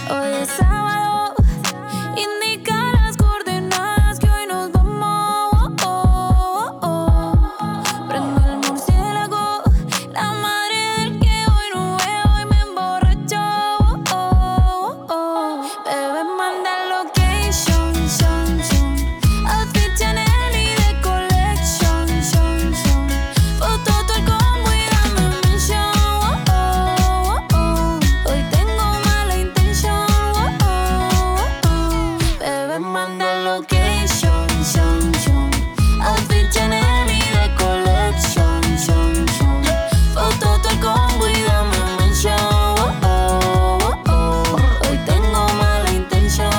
Hoy es sábado, indica las coordenadas que hoy nos vamos. Prendo el murciélago, la madre del que hoy no veo y me emborrachó. Bebé, manda location, outfit Chanel y de collection, foto todo el combo y dame mention. Hoy tengo mala intención. Bebé, manda location, outfit Chanel y de collection, foto todo el combo y dame mention. Hoy tengo mala intención.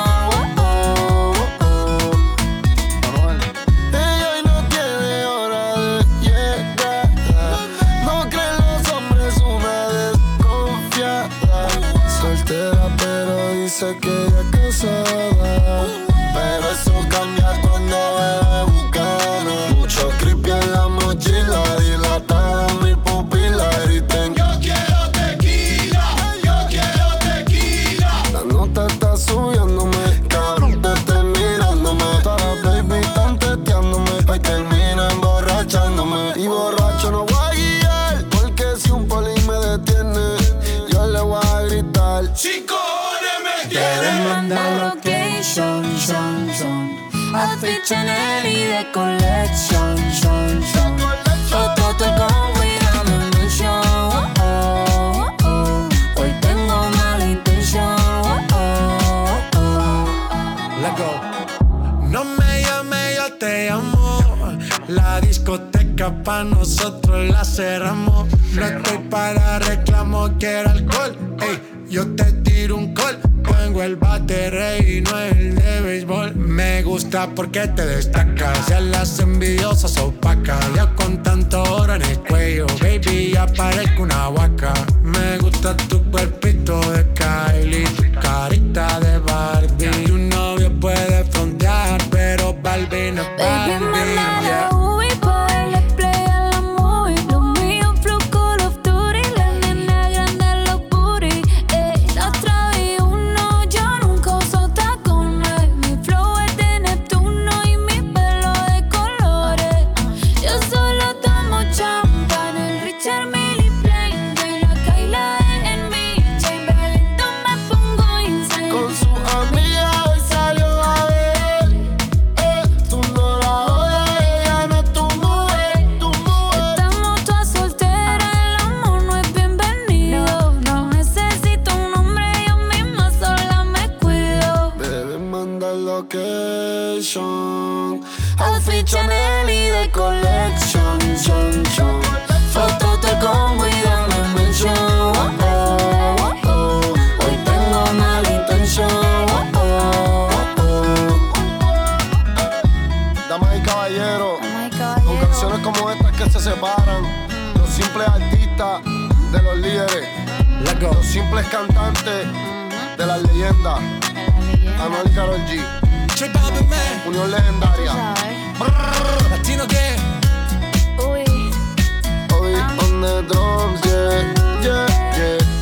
Ella hoy no tiene hora de llegar. No creen los hombres, una desconfiada. Soltera pero dice que ella es casada. Pero eso cambia cuando bebe Bucana. Mucho creepy en la mochila, dilatada mi pupila. Griten: yo quiero tequila, yo quiero tequila. La nota está subiéndome, cabrón, te estoy mirándome. Todas las baby están teteándome, pa' y termina emborrachándome. Y borracho no voy a guiar, porque si un poli me detiene, yo le voy a gritar: si cojones me Bebé, manda location, outfit Chanel y de collection, foto todo el combo y dame mention. Hoy tengo mala intención. Let go. No me llame, yo te llamo. La discoteca pa' nosotros la cerramos. No estoy para reclamo, quiero alcohol. Ey, yo te tiro un call. Tengo el bate rey y no el de béisbol. Me gusta porque te destacas. Ya las envidiosas opacas. Ya con tanto oro en el cuello, baby, ya parezco una vaca. Me gusta tu cuerpito de Kylie, tu carita de Barbie. Tu novio puede frontear, pero Barbie no es Baby, Barbie. manda Yeah. la Ubi pa' darle play a la movie. Lo mío flow Call of Duty, la nena grande los booty. La traí uno, yo nunca uso tacones. Mi flow es de Neptuno y mi pelo de colores. Yo solo tomo champán, el Richard Mille Plain. Doy la Kyla en mi chain, lento me pongo insane. con su amiga hoy salió a ver. Tú no la jodas, ella no es tu mujer, tu mujer. Estamos todas solteras, el amor no es bienvenido. No necesito un hombre, yo misma sola me cuido. Bebé, manda location, Outfit Chanel y de collection, foto te combo y dame mention. Hoy tengo mala intención. damas y caballeros, con canciones como estas que se separan los simples artistas de los líderes, Let go. los simples cantantes de las leyendas. Anuel y Karol G, J Balvin, man. unión legendaria. Latino gang. Uy. Obi on the drums, yeah, yeah, yeah.